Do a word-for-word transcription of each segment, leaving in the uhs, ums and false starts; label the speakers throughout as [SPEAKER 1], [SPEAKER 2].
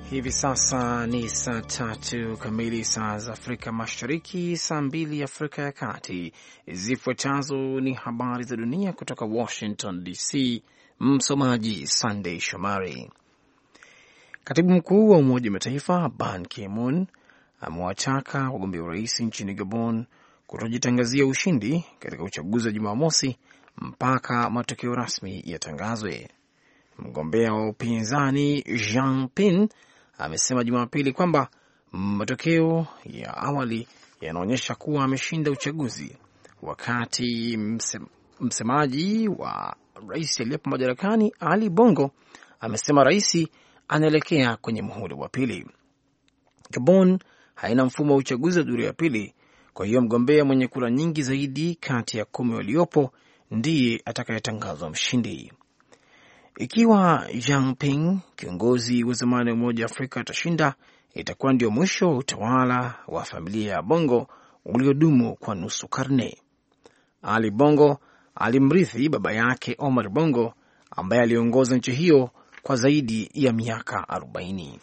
[SPEAKER 1] Hivi sasa ni saa tatu kamili saa za Afrika Mashariki, saa mbili Afrika ya Kati. Zifuatazo ni habari za dunia kutoka Washington D C. Msomaji Sunday Shomari. Katibu mkuu wa Umoja wa Mataifa Ban Ki-moon amewataka wagombea urais nchini Gabon kutojitangazia ushindi katika uchaguzi wa Jumamosi mpaka matokeo rasmi yatangazwe. Mgombea wa upinzani Jean Ping amesema Jumapili kwamba matokeo ya awali yanaonyesha kuwa ameshinda uchaguzi, wakati mse, msemaji wa rais aliyepo madarakani Ali Bongo amesema rais anaelekea kwenye muhula wa pili. Gabon haina mfumo wa uchaguzi wa duru ya pili, kwa hiyo mgombea mwenye kura nyingi zaidi kati ya kumi waliopo ndiye atakayetangazwa mshindi. Ikiwa Jean Ping, kiongozi wa zamani wa Umoja wa Afrika, atashinda, itakuwa ndio mwisho wa utawala wa familia ya Bongo uliodumu kwa nusu karne. Ali Bongo alimrithi baba yake Omar Bongo ambaye aliongoza nchi hiyo kwa zaidi ya miaka arobaini.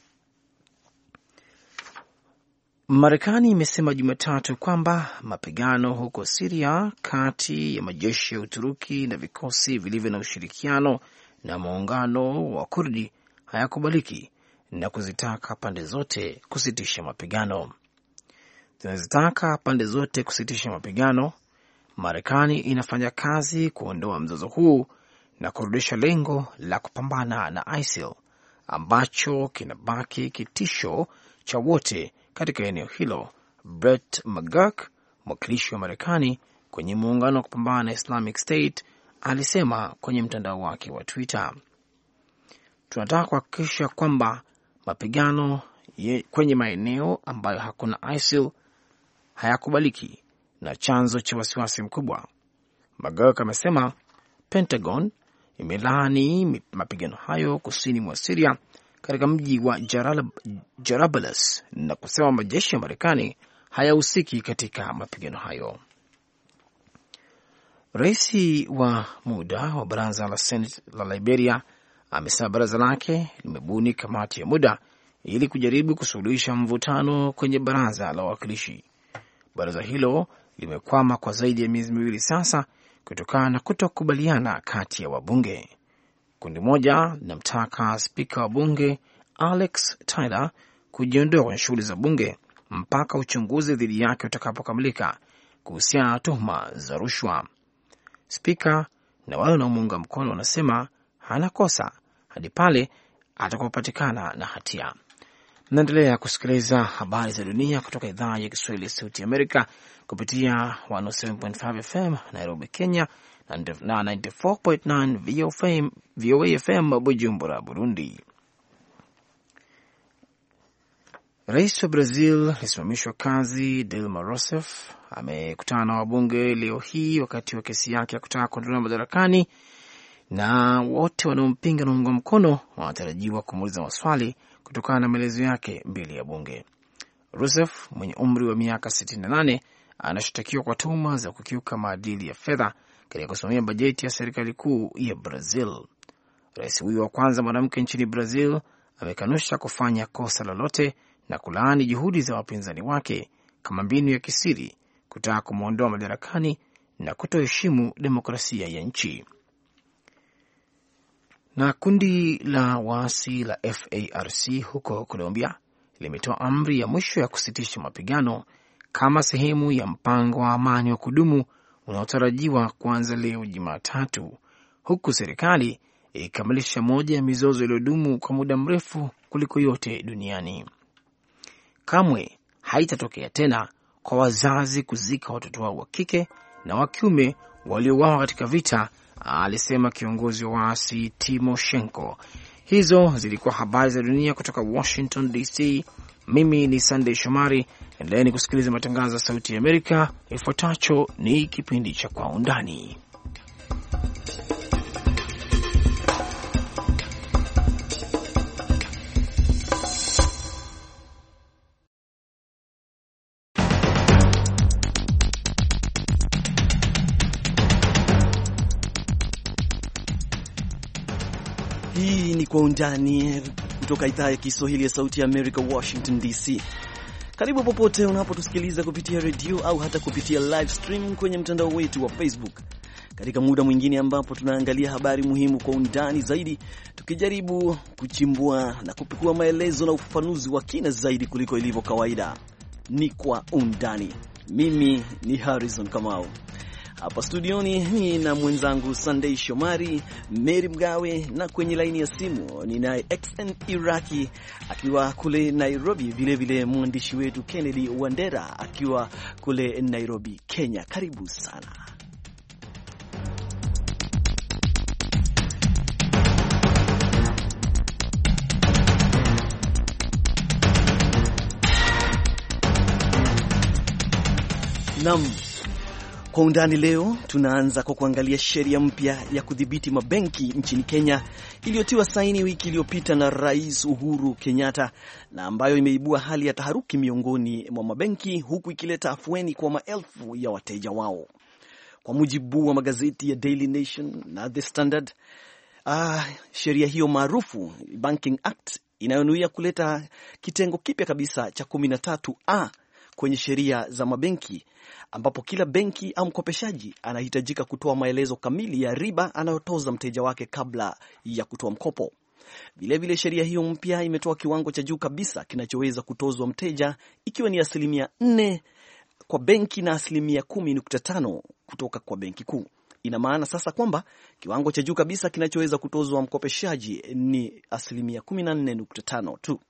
[SPEAKER 1] Marekani imesema Jumatatu kwamba mapigano huko Syria kati ya majeshi ya Uturuki na vikosi vilivyo na ushirikiano na muungano wa Kurdi hayakubaliki na kuzitaka pande zote kusitisha mapigano. Zinazitaka pande zote kusitisha mapigano. Marekani inafanya kazi kuondoa mzozo huu na kurudisha lengo la kupambana na ISIL ambacho kinabaki kitisho cha wote katika eneo hilo. Brett McGurk, mwakilishi wa Marekani kwenye muungano wa kupambana na Islamic State, alisema kwenye mtandao wake wa Twitter, tunataka kuhakikisha kwamba mapigano kwenye maeneo ambayo hakuna ISIL hayakubaliki na chanzo cha wasiwasi mkubwa. McGurk amesema Pentagon imelaani mapigano hayo kusini mwa Syria katika mji wa Jarablus na kusema majeshi ya Marekani hayahusiki katika mapigano hayo. Rais wa muda wa baraza la Senate la Liberia amesema baraza lake limebuni kamati ya muda ili kujaribu kusuluhisha mvutano kwenye baraza la wawakilishi. Baraza hilo limekwama kwa zaidi ya miezi miwili sasa kutokana na kutokubaliana kati ya wabunge. Kundi moja linamtaka spika wa bunge Alex Tyler kujiondoa kwenye shughuli za bunge mpaka uchunguzi dhidi yake utakapokamilika kuhusiana na tuhuma za rushwa. Spika na wale wanaomuunga mkono wanasema hana kosa hadi pale atakapopatikana na hatia. Mnaendelea kusikiliza habari za dunia kutoka idhaa ya Kiswahili ya Sauti ya Amerika kupitia mia moja na saba nukta tano F M Nairobi, Kenya na tisini na nne nukta tano V O A F M Bujumbura, Burundi. Rais wa Brazil alisimamishwa kazi Dilma Rousseff amekutana na wabunge leo hii wakati wa kesi yake ya kutaka kuondolewa madarakani, na wote wanaompinga na kuunga mkono wanatarajiwa kumuuliza maswali kutokana na maelezo yake mbele ya bunge. Rousseff mwenye umri wa miaka sitini na nane anashtakiwa kwa tuhuma za kukiuka maadili ya fedha katika kusimamia bajeti ya serikali kuu ya Brazil. Rais huyo wa kwanza mwanamke nchini Brazil amekanusha kufanya kosa lolote na kulaani juhudi za wapinzani wake kama mbinu ya kisiri kutaka kumwondoa madarakani na kutoheshimu demokrasia ya nchi. Na kundi la waasi la F A R C huko Colombia limetoa amri ya mwisho ya kusitisha mapigano kama sehemu ya mpango wa amani wa kudumu unaotarajiwa kuanza leo Jumatatu, huku serikali ikamilisha moja ya mizozo iliyodumu kwa muda mrefu kuliko yote duniani. Kamwe haitatokea tena kwa wazazi kuzika watoto wao wa kike na wa kiume waliouawa katika vita, alisema kiongozi wa waasi Timoshenko. Hizo zilikuwa habari za dunia kutoka Washington D C. Mimi ni Sunday Shomari. Endeleeni kusikiliza matangazo ya Sauti ya Amerika. Ifuatacho ni kipindi cha Kwa Undani.
[SPEAKER 2] Hii ni Kwa Undani kutoka idhaa ya Kiswahili ya Sauti ya Amerika, Washington D C. Karibu popote unapotusikiliza kupitia redio au hata kupitia live stream kwenye mtandao wetu wa Facebook, katika muda mwingine ambapo tunaangalia habari muhimu kwa undani zaidi, tukijaribu kuchimbua na kupekua maelezo na ufafanuzi wa kina zaidi kuliko ilivyo kawaida. Ni Kwa Undani. Mimi ni Harrison Kamau. Hapa studioni ni na mwenzangu Sunday Shomari, Mary Mgawe, na kwenye laini ya simu ni naye X N Iraki akiwa kule Nairobi, vile vile mwandishi wetu Kennedy Wandera akiwa kule Nairobi, Kenya. Karibu sana. Naam. Kwa undani leo tunaanza kwa kuangalia sheria mpya ya kudhibiti mabenki nchini Kenya iliyotiwa saini wiki iliyopita na Rais Uhuru Kenyatta, na ambayo imeibua hali ya taharuki miongoni mwa mabenki, huku ikileta afueni kwa maelfu ya wateja wao. Kwa mujibu wa magazeti ya Daily Nation na The Standard, ah, sheria hiyo maarufu Banking Act inayonuia kuleta kitengo kipya kabisa cha kumi na tatu A kwenye sheria za mabenki, ambapo kila benki au mkopeshaji anahitajika kutoa maelezo kamili ya riba anayotoza mteja wake kabla ya kutoa mkopo. Vilevile sheria hiyo mpya imetoa kiwango cha juu kabisa kinachoweza kutozwa mteja, ikiwa ni asilimia nne kwa benki na asilimia kumi nukta tano kutoka kwa benki kuu. Ina maana sasa kwamba kiwango cha juu kabisa kinachoweza kutozwa mkopeshaji ni asilimia kumi na nne nukta tano tu.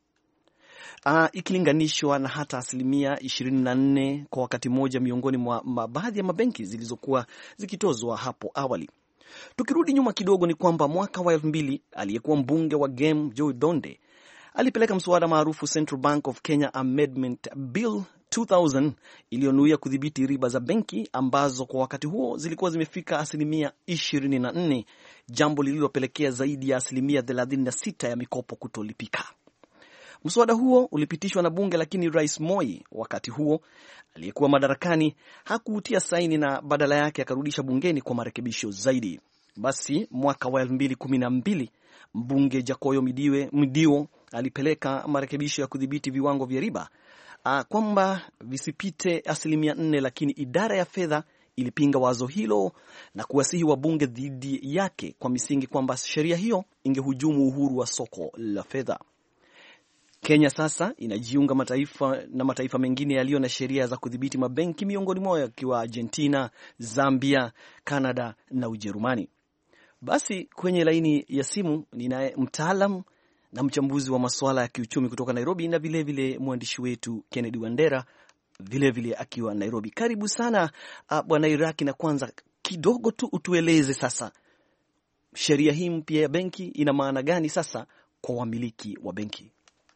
[SPEAKER 2] Uh, ikilinganishwa na hata asilimia ishirini na nne kwa wakati mmoja miongoni mwa baadhi ya mabenki zilizokuwa zikitozwa hapo awali. Tukirudi nyuma kidogo, ni kwamba mwaka wa elfu mbili aliyekuwa mbunge wa Gem Joe Donde alipeleka mswada maarufu Central Bank of Kenya Amendment Bill two thousand iliyonuia kudhibiti riba za benki ambazo kwa wakati huo zilikuwa zimefika asilimia ishirini na nne, jambo lililopelekea zaidi ya asilimia thelathini na sita ya mikopo kutolipika. Mswada huo ulipitishwa na bunge, lakini Rais Moi wakati huo aliyekuwa madarakani hakuutia saini na badala yake akarudisha bungeni kwa marekebisho zaidi. Basi mwaka wa elfu mbili kumi na mbili mbunge Jakoyo Midiwe Mdio alipeleka marekebisho ya kudhibiti viwango vya riba kwamba visipite asilimia nne, lakini idara ya fedha ilipinga wazo hilo na kuwasihi wabunge dhidi yake kwa misingi kwamba sheria hiyo ingehujumu uhuru wa soko la fedha. Kenya sasa inajiunga mataifa na mataifa mengine yaliyo na sheria za kudhibiti mabenki, miongoni mwao yakiwa Argentina, Zambia, Canada na Ujerumani. Basi kwenye laini ya simu ninaye mtaalam na mchambuzi wa masuala ya kiuchumi kutoka Nairobi, na vile vile mwandishi wetu Kennedy Wandera vile vile akiwa Nairobi. Karibu sana Bwana Iraki, na kwanza kidogo tu utueleze sasa sheria hii mpya ya benki ina maana gani sasa kwa wamiliki wa benki?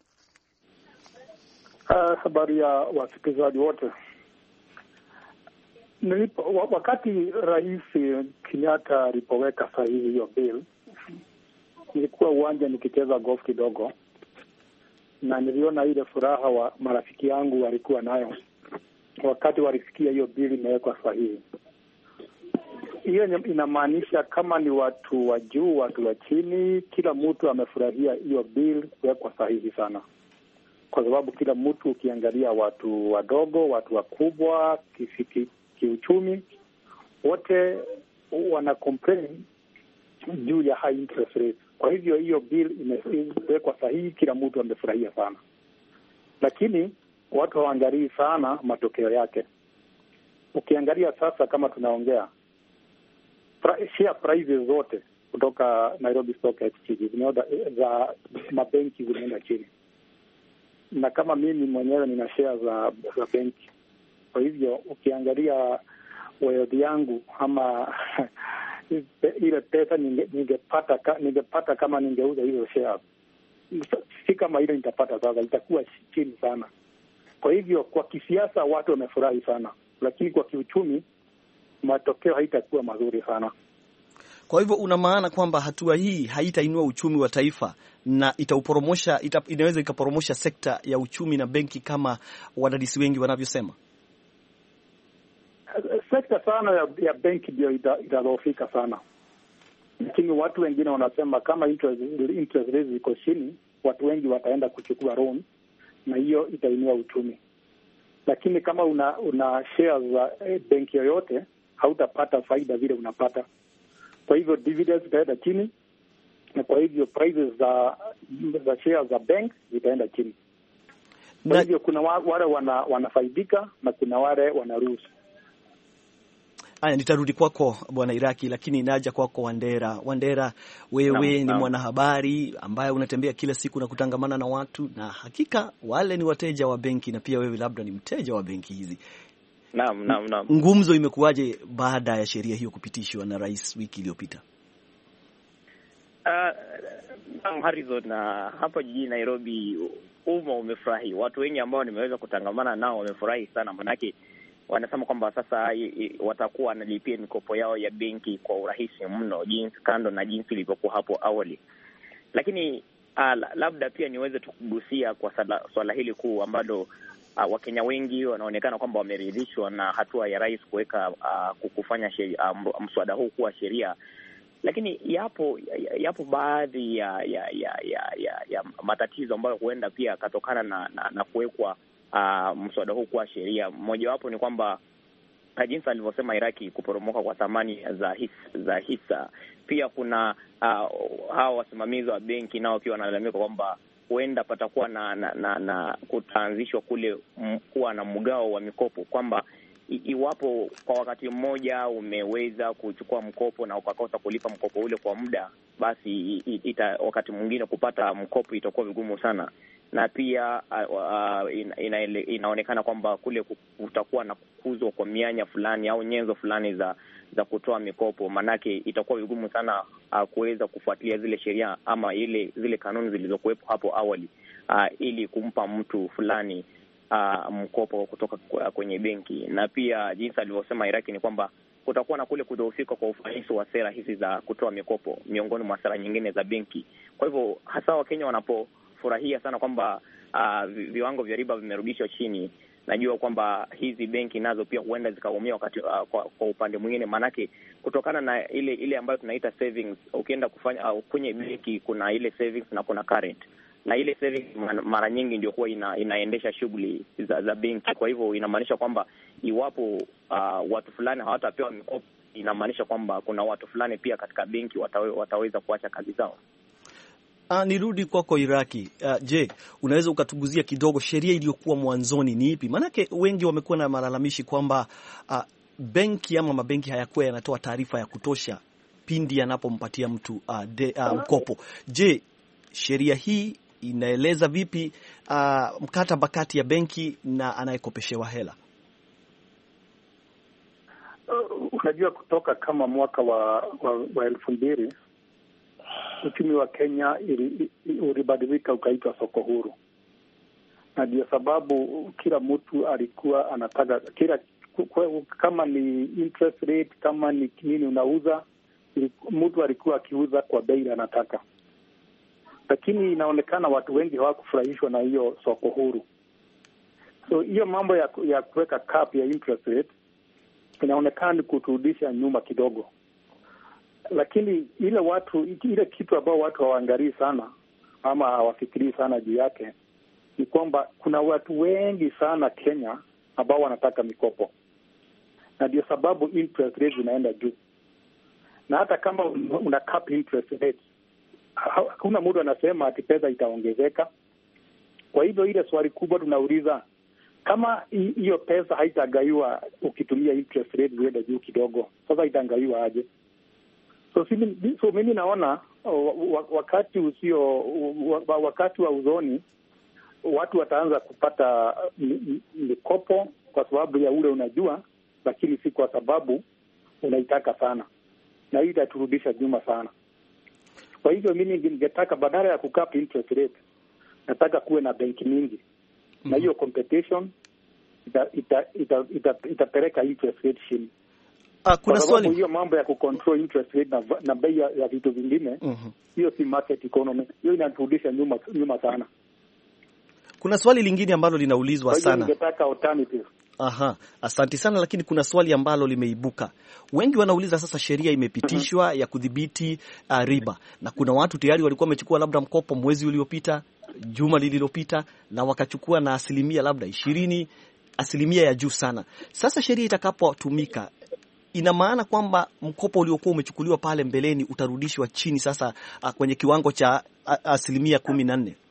[SPEAKER 3] Uh, habari ya wasikilizaji wote. Nilipo, wakati Rais Kenyatta alipoweka sahihi hiyo bill, nilikuwa uwanja nikicheza golf kidogo, na niliona ile furaha wa marafiki yangu walikuwa nayo wakati walisikia hiyo bill imewekwa sahihi. Hiyo inamaanisha kama ni watu wa juu, watu wa chini, kila mtu amefurahia hiyo bill kuwekwa sahihi sana. Kwa sababu kila mtu, ukiangalia watu wadogo, watu wakubwa, kifiki, kiuchumi, wote wana complain juu ya high interest rates. Kwa hivyo hiyo bill imewekwa sahihi, kila mtu amefurahia sana. Lakini watu hawaangalii sana matokeo yake. Ukiangalia sasa, kama tunaongea, share prices zote kutoka Nairobi Stock Exchange zimeenda, za mabenki zimeenda chini. Na kama mimi mwenyewe nina share za, za benki. Kwa hivyo ukiangalia wealth yangu ama ile pesa ningepata ningepata kama ningeuza hizo share, si kama ile nitapata sasa, itakuwa chini sana. Kwa hivyo kwa kisiasa watu wamefurahi sana, lakini kwa kiuchumi matokeo haitakuwa mazuri sana.
[SPEAKER 2] Kwa hivyo una maana kwamba hatua hii haitainua uchumi wa taifa na itauporomosha, ita, inaweza ikaporomosha sekta ya uchumi na benki kama wadadisi wengi wanavyosema?
[SPEAKER 3] Sekta sana ya, ya benki ndio itadhoofika sana. Lakini watu wengine wanasema kama interest, interest rates ziko chini, watu wengi wataenda kuchukua loan na hiyo itainua uchumi. Lakini kama una una shares za eh, benki yoyote, hautapata faida vile unapata. Kwa hivyo dividends zitaenda chini, na kwa hivyo prices za za shares za bank zitaenda chini. Kwa na hivyo kuna wale wana, wanafaidika na kuna wale wanaruhusu.
[SPEAKER 2] Aya, nitarudi kwako Bwana Iraki, lakini naja kwako Wandera. Wandera, wewe no, ni no. mwanahabari ambaye unatembea kila siku na kutangamana na watu, na hakika wale ni wateja wa benki, na pia wewe labda ni mteja wa benki hizi.
[SPEAKER 4] Naam, naam, naam.
[SPEAKER 2] Ngumzo imekuwaje baada ya sheria hiyo kupitishwa na rais wiki iliyopita?
[SPEAKER 4] Uh, Harrison, na hapa jijini Nairobi umma umefurahi. Watu wengi ambao nimeweza kutangamana nao wamefurahi sana, manake wanasema kwamba sasa watakuwa wanalipia mikopo yao ya benki kwa urahisi mno, jinsi kando na jinsi ilivyokuwa hapo awali. Lakini uh, labda pia niweze tukugusia kwa sala, swala hili kuu ambalo uh, Wakenya wengi wanaonekana kwamba wameridhishwa na hatua ya rais kuweka uh, kufanya sheria, uh, mswada huu kuwa sheria. Lakini yapo yapo baadhi ya ya ya ya, ya, ya matatizo ambayo huenda pia katokana na na, na kuwekwa uh, mswada huu kuwa sheria. Mmojawapo ni kwamba jinsi alivyosema Iraki, kuporomoka kwa thamani za hisa, za hisa. Pia kuna uh, hawa wasimamizi wa benki nao pia wanalalamika kwamba huenda patakuwa na na, na, na kutaanzishwa kule m, kuwa na mgao wa mikopo, kwamba iwapo kwa wakati mmoja umeweza kuchukua mkopo na ukakosa kulipa mkopo ule kwa muda, basi ita, wakati mwingine kupata mkopo itakuwa vigumu sana. Na pia uh, ina, ina, inaonekana kwamba kule kutakuwa na kukuzwa kwa mianya fulani au nyenzo fulani za za kutoa mikopo, manake itakuwa vigumu sana uh, kuweza kufuatilia zile sheria ama ile zile kanuni zilizokuwepo hapo awali uh, ili kumpa mtu fulani Uh, mkopo kutoka kwenye benki. Na pia jinsi alivyosema Iraki ni kwamba kutakuwa na kule kudhoofika kwa ufanisi wa sera hizi za kutoa mikopo miongoni mwa sera nyingine za benki. Kwa hivyo hasa Wakenya wanapofurahia sana kwamba uh, viwango vya riba vimerudishwa chini, najua kwamba hizi benki nazo pia huenda zikaumia wakati uh, kwa, kwa upande mwingine, manake kutokana na ile ile ambayo tunaita savings. Ukienda kufanya uh, kwenye benki kuna ile savings na kuna current, na ile savings mara nyingi ndio huwa ina, inaendesha shughuli za, za benki. Kwa hivyo inamaanisha kwamba iwapo uh, watu fulani hawatapewa mikopo, inamaanisha kwamba kuna watu fulani pia katika benki watawe, wataweza kuacha kazi zao.
[SPEAKER 2] Ah, nirudi kwako Iraki. Uh, je, unaweza ukatuguzia kidogo sheria iliyokuwa mwanzoni ni ipi? Maanake wengi wamekuwa na malalamishi kwamba uh, benki ama mabenki hayakuwa yanatoa taarifa ya kutosha pindi yanapompatia mtu uh, de, uh, mkopo. Je, sheria hii inaeleza vipi uh, mkataba kati ya benki na anayekopeshewa hela?
[SPEAKER 3] Uh, unajua kutoka kama mwaka wa wa, wa elfu mbili uchumi wa Kenya ulibadilika ukaitwa soko huru, na ndio sababu kila mtu alikuwa anataka kila kama ni interest rate, kama ni nini unauza, mtu alikuwa akiuza kwa bei anataka. Lakini inaonekana watu wengi hawakufurahishwa na hiyo soko huru. So hiyo mambo ya ya kuweka cap ya interest rate inaonekana ni kuturudisha nyuma kidogo. Lakini ile watu ile kitu ambao watu hawaangalii sana ama hawafikirii sana juu yake ni kwamba kuna watu wengi sana Kenya ambao wanataka mikopo, na ndio sababu interest rate zinaenda juu. Na hata kama una cap interest rate, hakuna mtu anasema ati pesa itaongezeka. Kwa hivyo ile swali kubwa tunauliza, kama hiyo pesa haitagaiwa ukitumia interest rate ziende juu kidogo, sasa itangaiwa aje? So, so mimi naona wakati usio wakati wa uzoni watu wataanza kupata mikopo kwa sababu ya ule unajua, lakini si kwa sababu unaitaka sana, na hii itaturudisha nyuma sana. Kwa hivyo mimi ningetaka badala ya kukap interest rate, nataka kuwe na benki mingi, mm-hmm. na hiyo competition itapeleka ita, ita, ita, ita interest rate chini.
[SPEAKER 2] Ah, kuna swali
[SPEAKER 3] hiyo mambo ya kucontrol interest rate na, na bei ya vitu vingine, hiyo mm-hmm. si market economy, hiyo inaturudisha nyuma nyuma sana.
[SPEAKER 2] Kuna swali lingine ambalo linaulizwa sana.
[SPEAKER 3] Ningetaka alternative.
[SPEAKER 2] Aha, asante sana, lakini kuna swali ambalo limeibuka. Wengi wanauliza sasa, sheria imepitishwa ya kudhibiti uh, riba, na kuna watu tayari walikuwa wamechukua labda mkopo mwezi uliopita, juma lililopita, na wakachukua na asilimia labda ishirini, asilimia ya juu sana. Sasa sheria itakapotumika, ina maana kwamba mkopo uliokuwa umechukuliwa pale mbeleni utarudishwa chini sasa uh, kwenye kiwango cha uh, asilimia kumi na nne.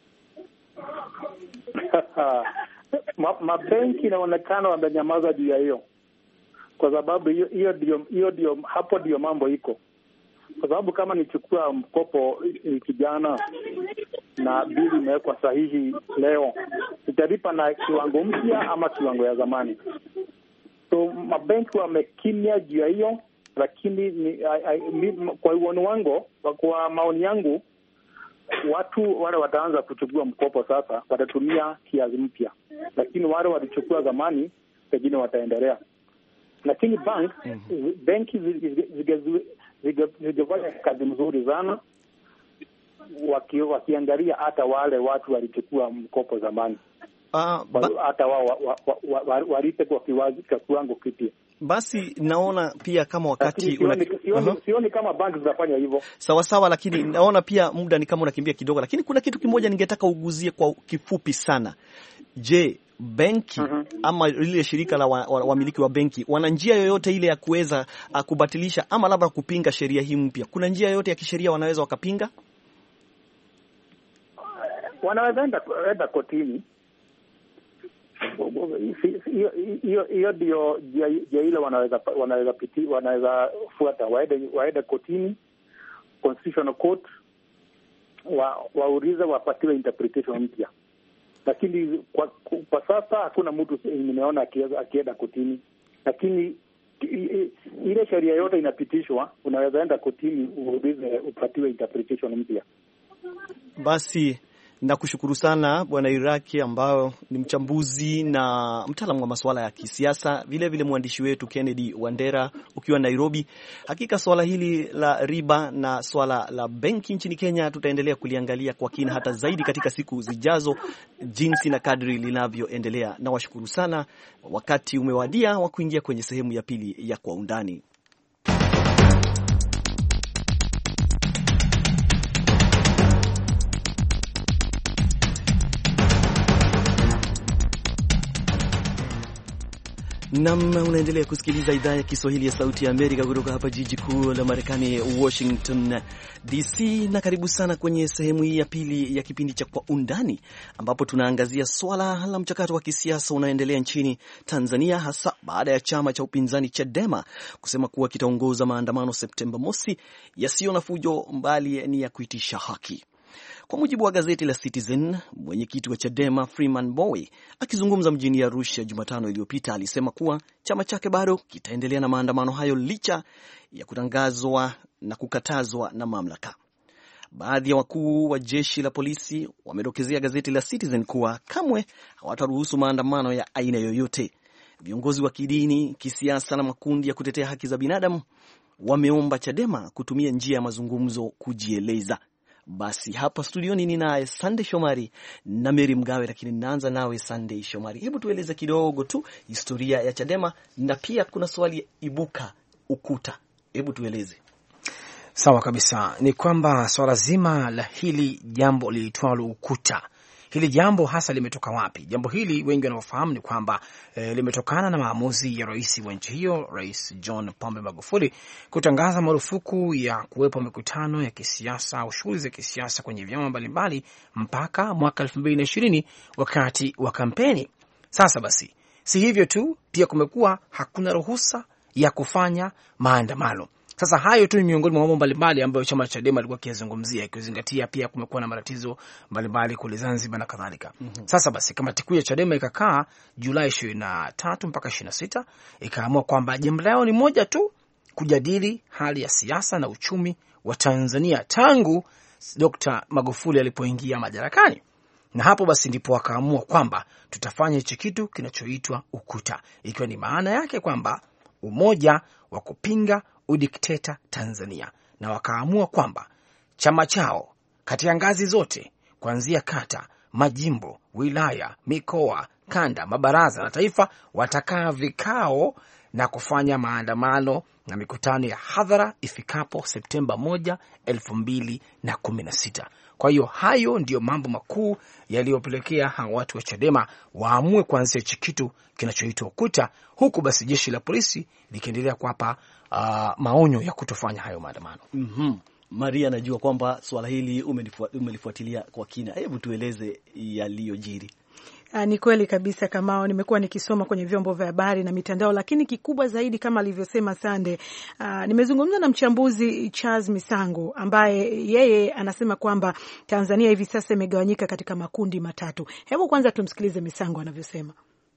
[SPEAKER 3] Mabenki inaonekana wamenyamaza juu ya hiyo, kwa sababu hiyo hiyo ndio hiyo ndio hapo ndio mambo iko. Kwa sababu kama nichukua mkopo kijana na bili imewekwa sahihi leo, nitalipa na kiwango mpya ama kiwango ya zamani. So mabenki wamekimya juu ya hiyo, lakini ni, I, I, kwa uoni wangu, kwa maoni yangu, watu wale wataanza kuchukua mkopo sasa watatumia kiasi mpya, lakini wale walichukua zamani pengine wataendelea. Lakini bank mm-hmm. benki zigefanya kazi mzuri sana waki, wakiangalia hata wale watu walichukua mkopo zamani, uh, ba- hata wao walipe wa, wa, wa, wa, kwa kiwango kipya.
[SPEAKER 2] Basi naona pia kama wakati
[SPEAKER 3] sioni, una... sioni, uh-huh. sioni kama banki zinafanya hivyo.
[SPEAKER 2] Sawa sawa, lakini naona pia muda ni kama unakimbia kidogo, lakini kuna kitu kimoja ningetaka uguzie kwa kifupi sana. Je, benki uh-huh. ama lile shirika la wamiliki wa, wa, wa benki wana njia yoyote ile ya kuweza uh, kubatilisha ama labda kupinga sheria hii mpya? Kuna njia yoyote ya kisheria wanaweza wakapinga?
[SPEAKER 3] Wanaweza enda kotini. Hiyo hiyo ndio je ile wanaweza wanaweza piti wanaweza fuata, waende waende kotini, constitutional court, wa waulize wapatiwe interpretation mpya. Lakini kwa, kwa sasa hakuna mtu nimeona akienda kotini, lakini ile sheria yote inapitishwa, unaweza enda kotini uulize upatiwe interpretation mpya.
[SPEAKER 2] Basi nakushukuru sana Bwana Iraki, ambao ni mchambuzi na mtaalamu wa masuala ya kisiasa, vile vile mwandishi wetu Kennedy Wandera ukiwa Nairobi. Hakika swala hili la riba na swala la benki nchini Kenya tutaendelea kuliangalia kwa kina hata zaidi katika siku zijazo, jinsi na kadri linavyoendelea. Na washukuru sana, wakati umewadia wa kuingia kwenye sehemu ya pili ya Kwa Undani. Nam, unaendelea kusikiliza idhaa ya Kiswahili ya Sauti ya Amerika kutoka hapa jiji kuu la Marekani, Washington D C, na karibu sana kwenye sehemu hii ya pili ya kipindi cha Kwa Undani, ambapo tunaangazia swala la mchakato wa kisiasa unaendelea nchini Tanzania, hasa baada ya chama cha upinzani Chadema kusema kuwa kitaongoza maandamano Septemba mosi yasiyo na fujo, mbali ni ya kuitisha haki. Kwa mujibu wa gazeti la Citizen, mwenyekiti wa Chadema Freeman Mbowe akizungumza mjini Arusha Jumatano iliyopita alisema kuwa chama chake bado kitaendelea na maandamano hayo licha ya kutangazwa na kukatazwa na mamlaka. Baadhi ya wakuu wa jeshi la polisi wamedokezea gazeti la Citizen kuwa kamwe hawataruhusu maandamano ya aina yoyote. Viongozi wa kidini, kisiasa na makundi ya kutetea haki za binadamu wameomba Chadema kutumia njia ya mazungumzo kujieleza. Basi hapa studioni ni naye Sunday Shomari na Mary Mgawe, lakini ninaanza nawe Sunday Shomari. Hebu tueleze kidogo tu historia ya Chadema, na pia kuna swali ibuka ukuta. Hebu tueleze.
[SPEAKER 1] Sawa kabisa, ni kwamba swala zima la hili jambo lilitwalo ukuta, hili jambo hasa limetoka wapi? Jambo hili wengi wanaofahamu ni kwamba e, limetokana na maamuzi ya rais wa nchi hiyo, Rais John Pombe Magufuli, kutangaza marufuku ya kuwepo mikutano ya kisiasa au shughuli za kisiasa kwenye vyama mbalimbali mpaka mwaka elfu mbili na ishirini wakati wa kampeni. Sasa basi, si hivyo tu, pia kumekuwa hakuna ruhusa ya kufanya maandamano. Sasa hayo tu ni miongoni mwa mambo mbalimbali ambayo chama cha Chadema alikuwa akizungumzia, ikizingatia pia kumekuwa na matatizo mbalimbali kule Zanzibar na kadhalika. Mm-hmm. Sasa basi, kamati kuu ya Chadema ikakaa Julai ishirini na tatu mpaka ishirini na sita ikaamua kwamba jambo lao ni moja tu, kujadili hali ya siasa na uchumi wa Tanzania tangu Dokta Magufuli alipoingia madarakani. Na hapo basi ndipo wakaamua kwamba tutafanya hicho kitu kinachoitwa ukuta, ikiwa ni maana yake kwamba umoja wa kupinga udikteta Tanzania. Na wakaamua kwamba chama chao katika ngazi zote kuanzia kata majimbo, wilaya, mikoa, kanda, mabaraza na taifa watakaa vikao na kufanya maandamano na mikutano ya hadhara ifikapo Septemba moja, elfu mbili na kumi na sita. Kwa hiyo hayo ndiyo mambo makuu yaliyopelekea hawa watu wa Chadema waamue kuanzisha hichi kitu kinachoitwa UKUTA, huku basi jeshi la polisi likiendelea kuwapa uh, maonyo ya kutofanya hayo maandamano.
[SPEAKER 2] Mhm. Maria, najua kwamba swala hili umelifuatilia kwa kina. Hebu tueleze yaliyojiri.
[SPEAKER 5] Uh, ni kweli kabisa Kamao, nimekuwa nikisoma kwenye vyombo vya habari na mitandao, lakini kikubwa zaidi kama alivyosema Sande, uh, nimezungumza na mchambuzi Charles Misango ambaye yeye anasema kwamba Tanzania hivi sasa imegawanyika katika makundi matatu. Hebu kwanza tumsikilize Misango anavyosema.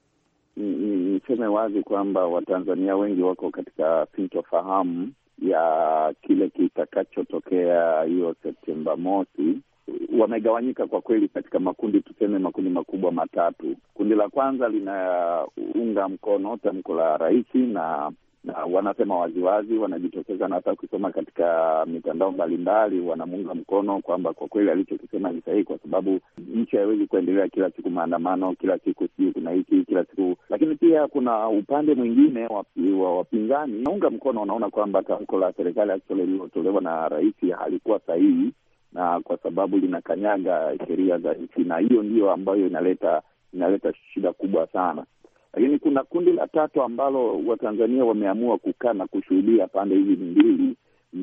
[SPEAKER 6] Niseme wazi kwamba Watanzania wengi wako katika sintofahamu ya kile kitakachotokea hiyo Septemba mosi. Wamegawanyika kwa kweli katika makundi, tuseme makundi makubwa matatu. Kundi la kwanza linaunga mkono tamko la rais na na wanasema waziwazi, wanajitokeza na hata kusoma katika mitandao mbalimbali, wanamuunga mkono kwamba kwa kweli alichokisema ni sahihi, kwa sababu nchi haiwezi kuendelea kila siku maandamano, kila siku sio kuna hiki, kila siku. Lakini pia kuna upande mwingine wa wapinzani naunga mkono, wanaona kwamba tamko la serikali actually lililotolewa na rais halikuwa sahihi, na kwa sababu linakanyaga sheria za nchi, na hiyo ndio ambayo inaleta inaleta shida kubwa sana. Lakini kuna kundi la tatu ambalo Watanzania wameamua kukaa na kushuhudia pande hizi mbili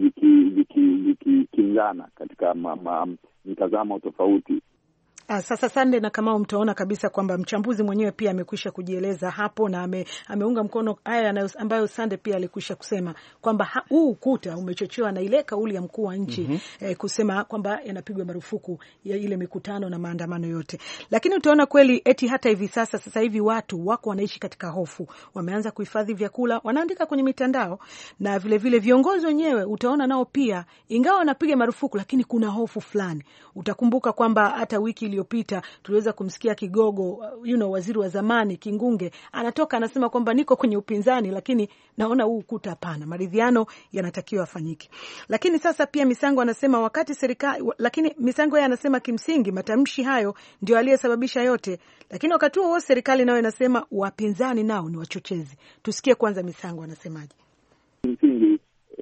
[SPEAKER 6] zikikinzana ziki, katika ma, ma, mtazamo tofauti.
[SPEAKER 5] Ah, sasa Sande na kama mtaona kabisa kwamba mchambuzi mwenyewe pia amekwisha kujieleza hapo na ame, ameunga mkono haya ambayo Sande pia alikwisha kusema kwamba huu UKUTA umechochewa na ile kauli ya mkuu wa nchi mm -hmm. eh, kusema kwamba yanapigwa marufuku ya ile mikutano na maandamano yote. Lakini utaona kweli eti hata hivi sasa sasa hivi watu wako wanaishi katika hofu. Wameanza kuhifadhi vyakula, wanaandika kwenye mitandao, na vile vile viongozi wenyewe utaona nao pia ingawa wanapiga marufuku lakini kuna hofu fulani. Utakumbuka kwamba hata wiki iliyopita tuliweza kumsikia Kigogo, you know, waziri wa zamani Kingunge anatoka anasema kwamba niko kwenye upinzani lakini naona huu UKUTA hapana, maridhiano yanatakiwa afanyike. Lakini sasa pia Misango anasema wakati serikali, lakini Misango yeye anasema kimsingi matamshi hayo ndio aliyesababisha yote, lakini wakati huo serikali nayo inasema wapinzani nao ni wachochezi. Tusikie kwanza Misango anasemaje.
[SPEAKER 6] Kimsingi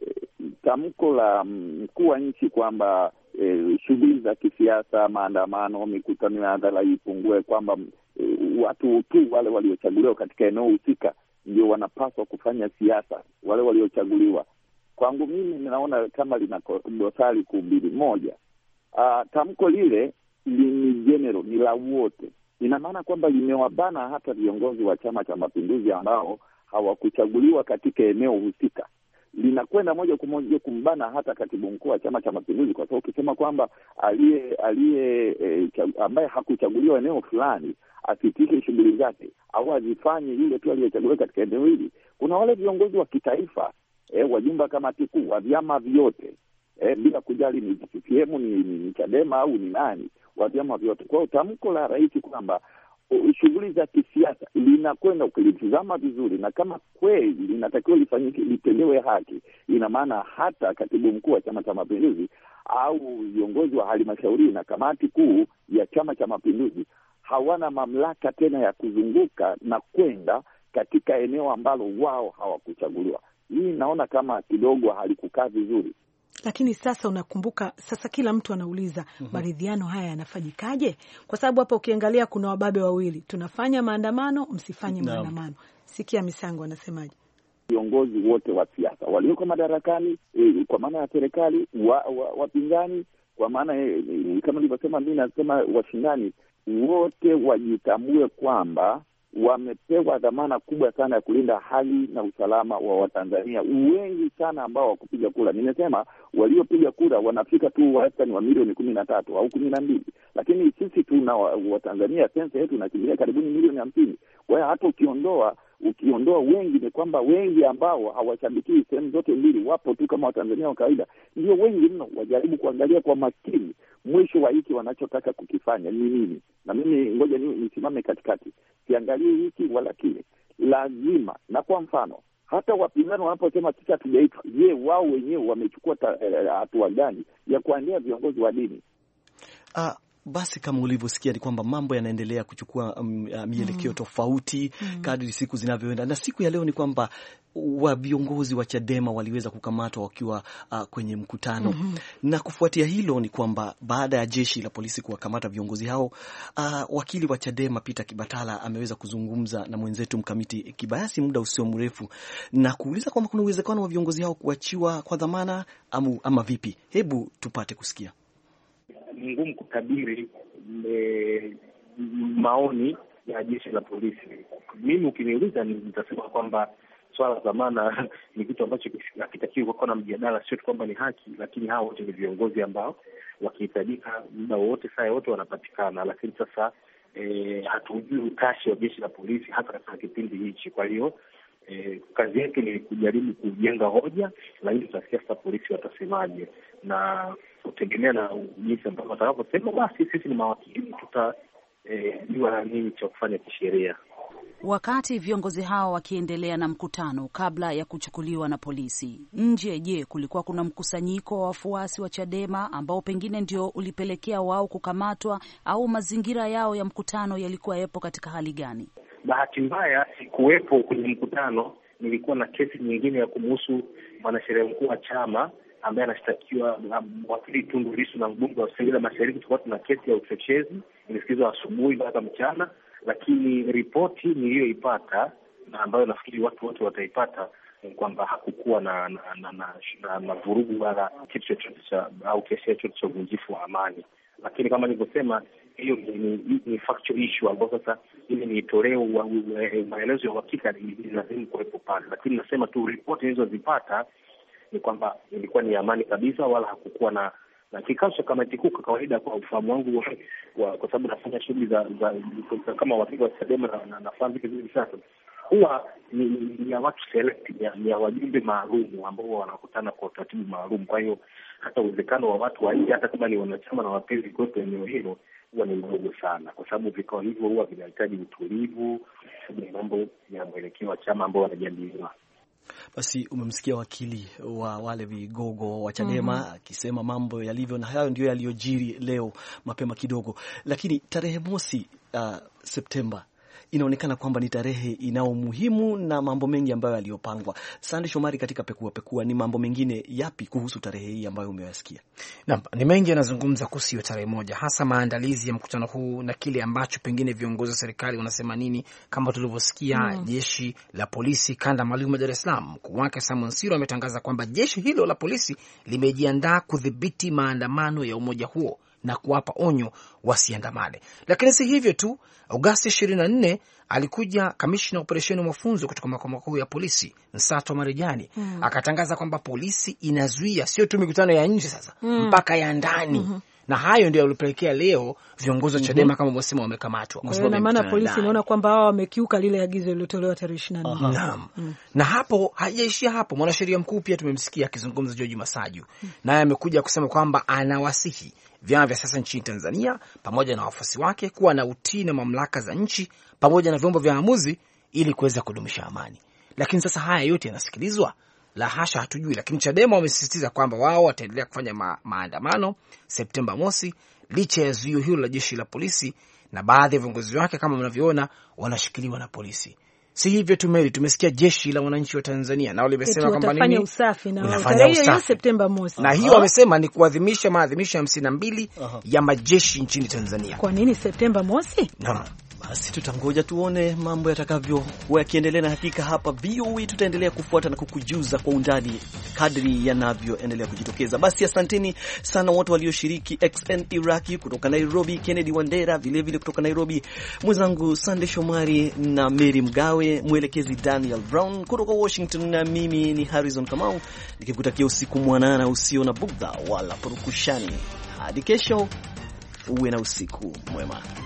[SPEAKER 6] tamko la mkuu wa nchi kwamba E, shughuli za kisiasa, maandamano, mikutano ya hadhara ipungue, kwamba e, watu tu wale waliochaguliwa katika eneo husika ndio wanapaswa kufanya siasa, wale waliochaguliwa. Kwangu mimi ninaona kama lina dosari kumbili. Moja, a, tamko lile ni general, ni la wote. Ina maana kwamba limewabana hata viongozi wa Chama cha Mapinduzi ambao hawakuchaguliwa katika eneo husika. Linakwenda moja kwa moja kumbana hata katibu mkuu wa Chama cha Mapinduzi, kwa sababu ukisema kwamba aliye aliye e, ambaye hakuchaguliwa eneo fulani asitishe shughuli zake au azifanye yule tu aliyechaguliwa katika eneo hili. Kuna wale viongozi wa kitaifa, e, wajumbe kamati kuu wa vyama vyote, e, bila kujali ni C C M, ni, ni, ni Chadema au ni nani, wa vyama vyote. Kwa hiyo tamko la rais kwamba shughuli za kisiasa linakwenda, ukilitizama vizuri, na kama kweli linatakiwa lifanyike, litendewe haki, ina maana hata katibu mkuu wa Chama cha Mapinduzi au viongozi wa halmashauri na kamati kuu ya Chama cha Mapinduzi hawana mamlaka tena ya kuzunguka na kwenda katika eneo ambalo wao hawakuchaguliwa. Hii naona kama kidogo halikukaa vizuri.
[SPEAKER 5] Lakini sasa unakumbuka, sasa kila mtu anauliza mm -hmm. maridhiano haya yanafanyikaje? Kwa sababu hapa ukiangalia kuna wababe wawili, tunafanya maandamano, msifanye no. maandamano. Sikia Misango anasemaje.
[SPEAKER 6] Viongozi wote wa siasa walioko madarakani, e, kwa maana ya serikali, wapinzani wa, wa kwa maana e, kama nilivyosema mimi nasema washindani wote wajitambue kwamba wamepewa dhamana kubwa sana ya kulinda hali na usalama wa Watanzania wengi sana ambao wakupiga kura. Nimesema waliopiga kura wanafika tu wastani wa milioni kumi na tatu au kumi na mbili, lakini sisi tuna Watanzania sensa yetu inakimilia karibuni milioni hamsini. Kwa hiyo hata ukiondoa ukiondoa wengi, ni kwamba wengi ambao hawashabiki sehemu zote mbili wapo tu kama Watanzania wa kawaida, ndio wengi mno. Wajaribu kuangalia kwa makini mwisho wa hiki wanachotaka kukifanya ni nini. Na mimi ngoja nisimame katikati, siangalie hiki wala kile. Lazima, na kwa mfano hata wapinzani wanaposema sisi hatujaitwa, je, wao wenyewe wamechukua hatua gani ya kuandaa viongozi wa dini?
[SPEAKER 2] Ah, Basi kama ulivyosikia ni kwamba mambo yanaendelea kuchukua um, mielekeo mm. tofauti mm. kadri siku zinavyoenda, na siku ya leo ni kwamba wa viongozi wa Chadema waliweza kukamatwa wakiwa uh, kwenye mkutano mm -hmm. na kufuatia hilo ni kwamba baada ya jeshi la polisi kuwakamata viongozi hao, uh, wakili wa Chadema Peter Kibatala ameweza kuzungumza na mwenzetu Mkamiti Kibayasi muda usio mrefu na kuuliza kwamba kuna uwezekano wa viongozi hao kuachiwa kwa dhamana ama, ama vipi. Hebu tupate kusikia.
[SPEAKER 7] Ni ngumu kutabiri e, maoni ya jeshi la polisi. Mimi ukiniuliza nitasema kwamba swala la dhamana ni kitu ambacho hakitakiwi kuwa na mjadala, sio kwamba ni haki, lakini hao wote ni viongozi ambao wakihitajika muda wote saa yote wanapatikana. Lakini sasa e, hatujui utashi wa jeshi la polisi hasa katika kipindi hichi. Kwa hiyo e, kazi yake ni kujaribu kujenga hoja, lakini tutasikia sasa polisi watasemaje, na kutegemea na jinsi ambavyo watakaposema, basi sisi ni mawakili tutajua e, nini cha kufanya kisheria.
[SPEAKER 8] Wakati viongozi hao wakiendelea na mkutano kabla ya kuchukuliwa na polisi nje, je, kulikuwa kuna mkusanyiko wa wafuasi wa Chadema ambao pengine ndio ulipelekea wao kukamatwa, au mazingira yao ya mkutano yalikuwa yapo katika hali gani?
[SPEAKER 7] Bahati mbaya sikuwepo kwenye mkutano. Nilikuwa na kesi nyingine ya kumhusu mwanasheria mkuu wa chama ambaye anashtakiwa wakili Tundu Lissu na mbunge wa Singida Mashariki. Tulikuwa tuna kesi ya uchochezi, ilisikizwa asubuhi mpaka mchana, lakini ripoti niliyoipata na ambayo nafikiri watu wote wataipata ni kwamba hakukuwa na na na, na, na, na vurugu wala kitu chochote cha au kesi chochote cha uvunjifu wa amani. Lakini kama nilivyosema, hiyo ni, ni, ni factual issue ambayo sasa ili ni toleo maelezo ya uhakika lazima kuwepo pale. Lakini nasema tu ripoti nilizozipata ni kwamba ilikuwa ni amani kabisa, wala hakukuwa na na kikao cha kamati kuu. Kwa kawaida, kwa ufahamu wangu wa, kwa sababu nafanya shughuli za, za, za kama wakili wa Chadema na, na nafahamu vitu vingi sasa, huwa ni, ni ya watu select, ni ya wajumbe maalum ambao wanakutana kwa utaratibu maalum. Kwa hiyo hata uwezekano wa watu wa nje, hata kama ni wanachama na wapenzi kuwepo eneo hilo, huwa ni mdogo sana, kwa sababu vikao hivyo huwa vinahitaji utulivu, ni mambo ya mwelekeo wa chama ambao wanajadiliwa.
[SPEAKER 2] Basi umemsikia wakili wa wale vigogo wa Chadema akisema mm -hmm. mambo yalivyo, na hayo ndio yaliyojiri leo mapema kidogo. Lakini tarehe mosi uh, Septemba inaonekana kwamba ni tarehe inao muhimu na mambo mengi ambayo yaliyopangwa. Sande Shomari, katika pekua pekua, ni mambo mengine yapi kuhusu tarehe hii ambayo umeyasikia?
[SPEAKER 1] Naam, ni mengi yanazungumza kuhusu tarehe moja, hasa maandalizi ya mkutano huu na kile ambacho pengine viongozi wa serikali wanasema nini. Kama tulivyosikia mm. jeshi la polisi kanda maalum ya Dar es Salaam, mkuu wake Samuel Siro ametangaza kwamba jeshi hilo la polisi limejiandaa kudhibiti maandamano ya umoja huo na kuwapa onyo wasiandamane. Lakini si hivyo tu, Agosti ishirini na nne alikuja kamishna operesheni wa mafunzo kutoka makao makuu ya polisi Nsato Marejani mm. akatangaza kwamba polisi inazuia sio tu mikutano ya nje sasa mm. mpaka ya ndani mm -hmm. na hayo ndio yalipelekea leo viongozi wa Chadema mm -hmm. kama mwasema wamekamatwa, kwa sababu
[SPEAKER 5] maana polisi inaona kwamba hao wamekiuka lile agizo lililotolewa tarehe ishirini na nne.
[SPEAKER 1] Naam. Mm. Na hapo haijaishia hapo. Mwanasheria mkuu pia tumemsikia akizungumza, George Masaju mm. naye amekuja kusema kwamba anawasihi vyama vya sasa nchini Tanzania pamoja na wafuasi wake kuwa na utii na mamlaka za nchi pamoja na vyombo vya maamuzi ili kuweza kudumisha amani. Lakini sasa haya yote yanasikilizwa? La hasha, hatujui. Lakini Chadema wamesisitiza kwamba wao wataendelea kufanya ma maandamano Septemba mosi licha ya zuio hilo la jeshi la polisi, na baadhi ya viongozi wake kama mnavyoona wanashikiliwa na polisi. Si hivyo tu Mary, tumesikia jeshi la wananchi wa Tanzania nao limesema kwamba nini,
[SPEAKER 5] wanafanya usafi na tarehe hiyo Septemba mosi.
[SPEAKER 1] Na hiyo wamesema ni kuadhimisha maadhimisho ya hamsini na mbili ya majeshi nchini Tanzania.
[SPEAKER 5] Kwa nini Septemba mosi?
[SPEAKER 1] Naam.
[SPEAKER 2] Basi tutangoja tuone mambo yatakavyo yakiendelea, na hakika hapa V O A tutaendelea kufuata na kukujuza kwa undani kadri yanavyoendelea kujitokeza. Basi asanteni sana wote walioshiriki. X N Iraki kutoka Nairobi, Kennedy Wandera vile vile kutoka Nairobi, mwenzangu Sande Shomari na Mary Mgawe, mwelekezi Daniel Brown kutoka Washington, na mimi ni Harrison Kamau nikikutakia usiku mwanana usio na bugdha wala purukushani. Hadi kesho, uwe na usiku mwema.